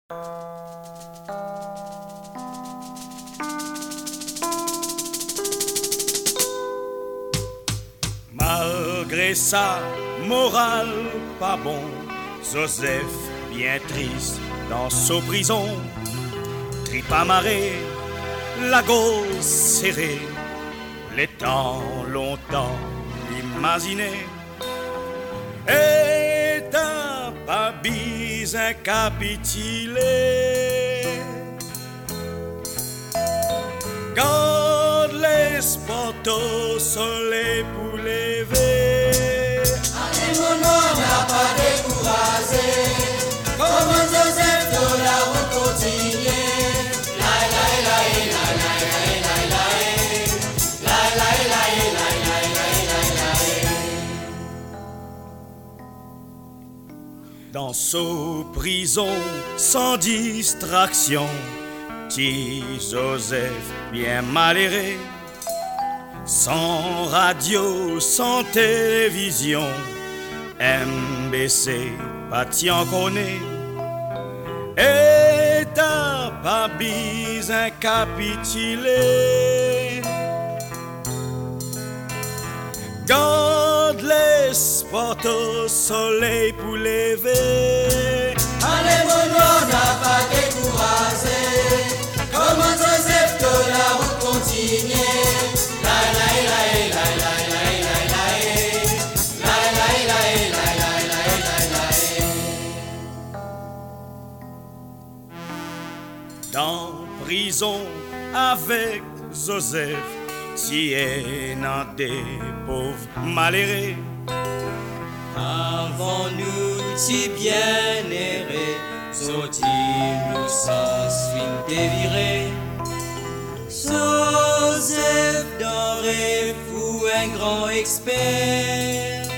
Malgré sa morale pas bon, Joseph bien triste dans sa prison, trip amarré, la gauche serrée, les temps longtemps imaginé, et t'as pas besoin capituler. Garde l'espoir au soleil pour lever. Allez mon nom n'a pas découragé. Comme Joseph de la route continue. La la la la la la la la la la la la. Dans sa prison sans distraction, petit Joseph bien malheureux, sans radio, sans télévision, MBC, pas t'y en connaît, et t'as pas besoin capituler. Garde l'espoir au soleil pour lever. Allez mon nom n'a pas découragé. Comme Joseph de la route continue. La la la la la la la la la la la la. Dans prison avec Joseph, si est dans des pauvres malheureux. Avant nous, si bien erré, sortis nous sans suite déviré. Joseph d'un rêve fou, un grand expert.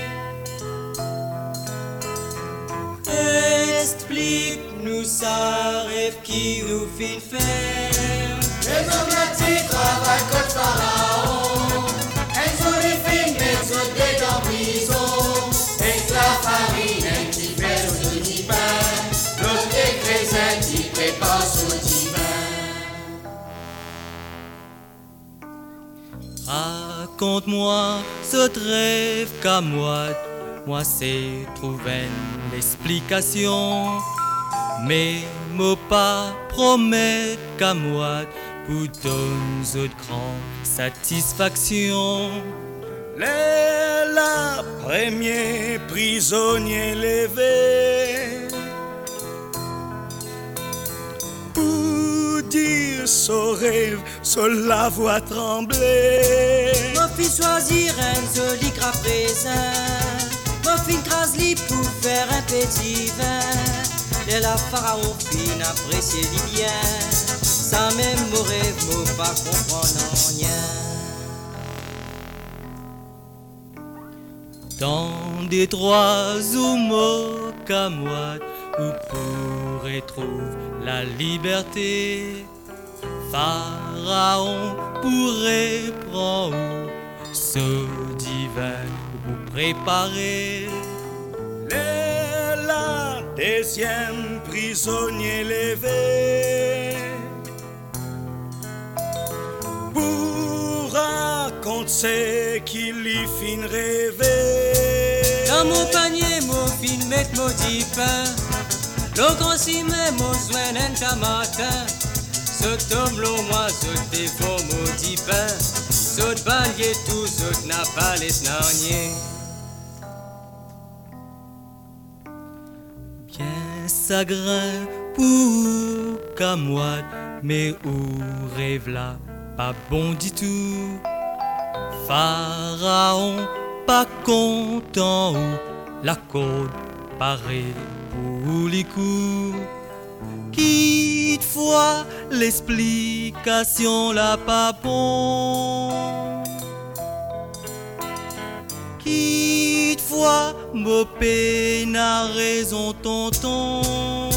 Explique-nous ça rêve qui nous fit faire. Les hommes là-dessus travaillent comme pharaon. Un jour ils finissent mettre sur des dans prison. Et la farine, un petit fait au pain. L'autre des chrétiens qui prépare son divin. Raconte-moi ce rêve qu'à moi c'est trouver l'explication. Mais mots pas promettent qu'à moi pour donner autre grande satisfaction. La premier prisonnier levé pour dire son rêve, sur la voix trembler. Mon fils choisir un joli gras présent. Mon fils crase-li pour faire un petit vin. Et la pharaon fin apprécier li bien. Sans même mon rêve, mon pas comprendre rien. Dans des droits ou mots qu'à moi, où pourrait trouver la liberté. Pharaon pourrait prendre ce divin pour préparer. La deuxième prisonnier levé pour raconter qu'il y fin rêver. Dans mon panier, mon film met mon petit pain. Le grand ciment, mon soin d'un tamatin. Ce tombe-l'eau, moi, ce défaut, mon petit pain. Ce ballier, tout, ce n'a pas les snarniers. Bien sagrin pour qu'à moi, mais où rêve là, pas bon du tout. Pharaon, pas content, ou la côte paraît pour les coups. Quitte-fois l'explication là pas bon. Quitte-fois, mon peine a raison tonton.